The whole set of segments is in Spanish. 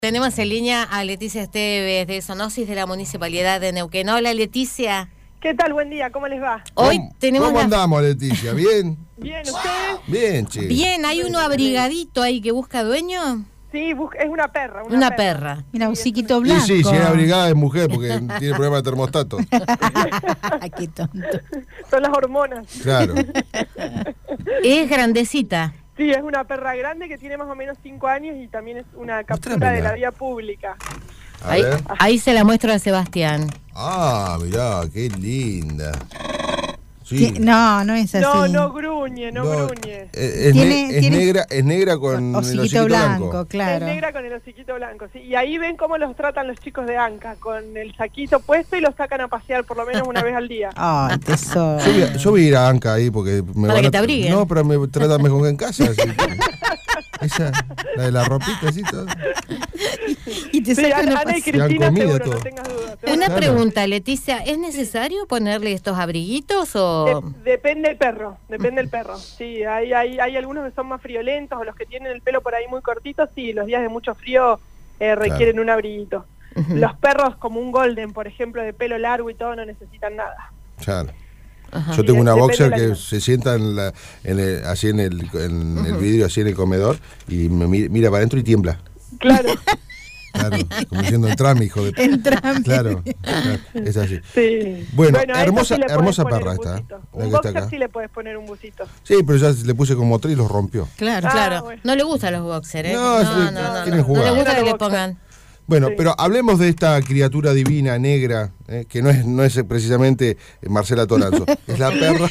Tenemos en línea a Leticia Esteves de Zoonosis de la Municipalidad de Neuquén. Hola, Leticia. ¿Qué tal? Buen día, ¿cómo les va? Hoy tenemos ¿Cómo andamos, Leticia? ¿Bien? Bien, ¿ustedes? Bien, che. Bien, ¿hay uno abrigadito ahí que busca dueño? Sí, es una perra. Una perra. Mira, un chiquito blanco. Y sí, si es abrigada es mujer porque tiene problema de termostato. Qué tonto. Son las hormonas. Claro. Es grandecita. Sí, es una perra grande que tiene más o menos 5 años y también es una captura Mostrámela. de la vía pública. A ver. Ahí se la muestro a Sebastián. Ah, mirá, qué linda. Sí. No, no es así. No gruñe, no gruñe. Es negra con el hociquito blanco, claro. Es negra con el hociquito blanco, sí. Y ahí ven cómo los tratan los chicos de ANCA, con el saquito puesto y los sacan a pasear por lo menos una vez al día. Ay, tesoro. Yo voy a ir a Anca ahí porque me Para van que a... te abriguen. No, pero me tratan mejor que en casa. Así que... Esa, la de la ropita, así todo. Y te Sí, sacan a Ana y pasear. Cristina comido seguro, todo. no tengas dudas. Una Claro. pregunta, Leticia, ¿es necesario ponerle estos abriguitos o...? Depende del perro, depende del perro. Sí, hay algunos que son más friolentos o los que tienen el pelo por ahí muy cortito, sí, los días de mucho frío requieren un abriguito. Ujú. Los perros como un golden, por ejemplo, de pelo largo y todo, no necesitan nada. Claro. Ajá. Yo tengo una Depende boxer de la que vida. se sienta así en el vidrio, así en el comedor, y me mira para adentro y tiembla. Claro, Claro, como diciendo, entrame, hijo de... Entrame. Claro, es así. sí. Bueno, a esa hermosa- sí le podés hermosa poner perra un esta, busito. la Un que está boxer acá. sí le puedes poner un busito. Sí, pero ya le puse como 3 y los rompió. Claro. Claro, bueno. no le gustan los boxers, ¿eh? No, quieren No jugar. le gusta que le Los boxers. pongan. Bueno, Sí. pero hablemos de esta criatura divina, negra, que no es precisamente Marcela Toranzo, es la perra.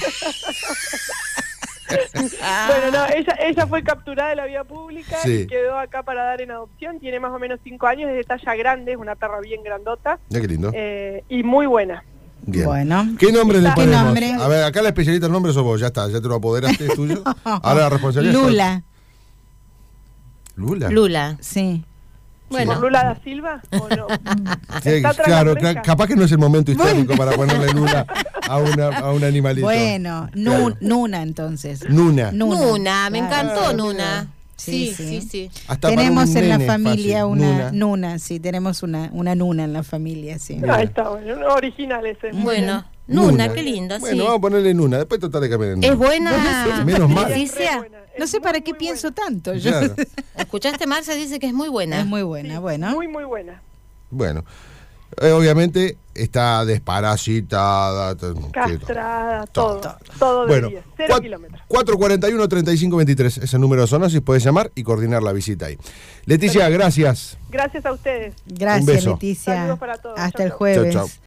Bueno, no, ella fue capturada de la vía pública Sí. y quedó acá para dar en adopción. Tiene más o menos 5 años, es de talla grande, es una perra bien grandota Mira qué lindo. y muy buena. Bien. Bueno. ¿Qué nombre le ¿Qué ponemos? nombre? A ver, acá la especialista del nombre sos vos, ya está, ya te lo apoderaste, es tuyo. Ahora la responsabilidad es Lula. ¿Lula? Lula. Sí. Bueno. ¿Por Lula da Silva o no? Sí, Está tras claro, las rejas. capaz que no es el momento histórico para ponerle Lula a un animalito. Bueno, Claro. Nuna entonces. Nuna. Nuna, me claro. encantó Nuna. Sí, Sí, sí. sí. Hasta para Tenemos un en la nene familia fácil. una Nuna, sí, tenemos una Nuna en la familia, sí. Ahí está, bueno, un original ese. muy Bueno, bien. Nuna, qué lindo, Bueno, sí. vamos a ponerle Nuna, después tratar de cambiar el Es nombre. buena. Menos mal. Es re Leticia, buena, es No sé muy, para qué muy pienso buena. tanto. Yo. Claro. ¿escuchaste? Marcia dice que es muy buena. Es muy buena, Sí, bueno. Muy, muy buena. Bueno, obviamente está desparasitada. Castrada, Todo. todo de Bueno, 10, 0 kilómetros. 441-3523 es el número de Zoonosis, puedes llamar y coordinar la visita ahí. Leticia, gracias. Gracias a ustedes. Gracias, beso. Leticia. Saludos para todos. Hasta Chau, el chau. jueves. Chau, chau.